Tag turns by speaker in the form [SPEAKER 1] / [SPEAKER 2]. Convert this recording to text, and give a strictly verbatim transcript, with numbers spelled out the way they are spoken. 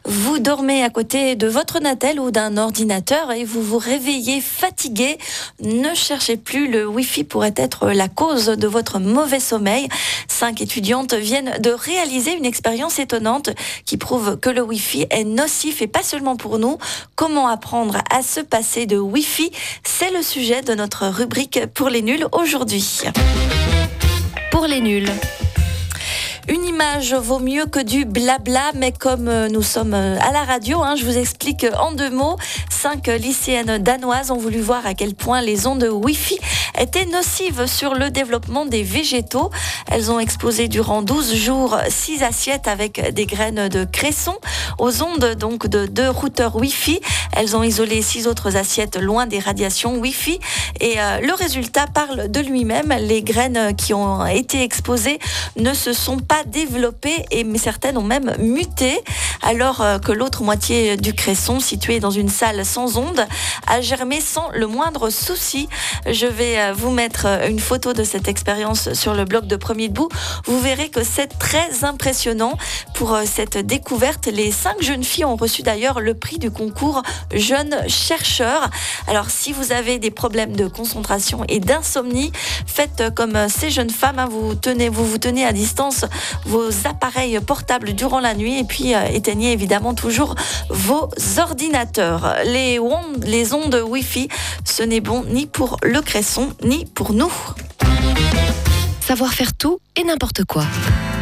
[SPEAKER 1] Vous dormez à côté de votre Natel ou d'un ordinateur et vous vous réveillez fatigué. Ne cherchez plus, le Wi-Fi pourrait être la cause de votre mauvais sommeil. Cinq étudiantes viennent de réaliser une expérience étonnante qui prouve que le Wi-Fi est nocif et pas seulement pour nous. Comment apprendre à se passer de Wi-Fi? C'est le sujet de notre rubrique pour les nuls aujourd'hui.
[SPEAKER 2] Pour les nuls.
[SPEAKER 1] Une image vaut mieux que du blabla, mais comme nous sommes à la radio, hein, je vous explique en deux mots. Cinq lycéennes danoises ont voulu voir à quel point les ondes Wi-Fi étaient nocives sur le développement des végétaux. Elles ont exposé durant douze jours six assiettes avec des graines de cresson aux ondes donc de deux routeurs Wi-Fi. Elles ont isolé six autres assiettes loin des radiations Wi-Fi et euh, le résultat parle de lui-même. Les graines qui ont été exposées ne se sont pas développées et mais certaines ont même muté, alors euh, que l'autre moitié du cresson, située dans une salle sans ondes, a germé sans le moindre souci. Je vais euh, vous mettre une photo de cette expérience sur le blog de Premier Debout. Vous verrez que c'est très impressionnant. Pour euh, cette découverte, les cinq jeunes filles ont reçu d'ailleurs le prix du concours Jeunes Chercheurs. Alors si vous avez des problèmes de concentration et d'insomnie, faites comme ces jeunes femmes, hein, vous tenez, vous vous tenez à distance vos appareils portables durant la nuit et puis euh, éteignez évidemment toujours vos ordinateurs. Les ondes, les ondes Wi-Fi, ce n'est bon ni pour le cresson ni pour nous.
[SPEAKER 2] Savoir faire tout et n'importe quoi.